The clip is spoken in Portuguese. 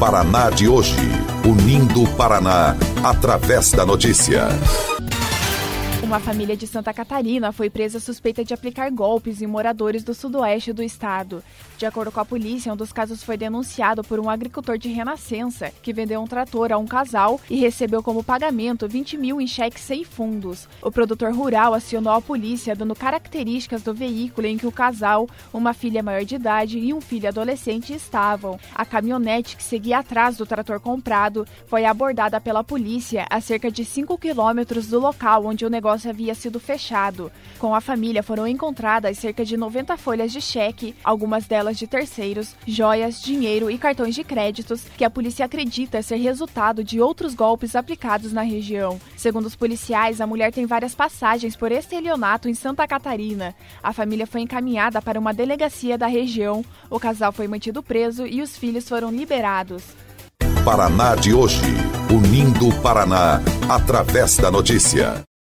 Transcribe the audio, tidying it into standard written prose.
Paraná de hoje, unindo o Paraná através da notícia. Uma família de Santa Catarina foi presa suspeita de aplicar golpes em moradores do sudoeste do estado. De acordo com a polícia, um dos casos foi denunciado por um agricultor de Renascença, que vendeu um trator a um casal e recebeu como pagamento 20 mil em cheques sem fundos. O produtor rural acionou a polícia, dando características do veículo em que o casal, uma filha maior de idade e um filho adolescente estavam. A caminhonete que seguia atrás do trator comprado foi abordada pela polícia a cerca de 5 quilômetros do local onde o negócio havia sido fechado. Com a família foram encontradas cerca de 90 folhas de cheque, algumas delas de terceiros, joias, dinheiro e cartões de créditos, que a polícia acredita ser resultado de outros golpes aplicados na região. Segundo os policiais, a mulher tem várias passagens por estelionato em Santa Catarina. A família foi encaminhada para uma delegacia da região, o casal foi mantido preso e os filhos foram liberados. Paraná de hoje, unindo o Paraná através da notícia.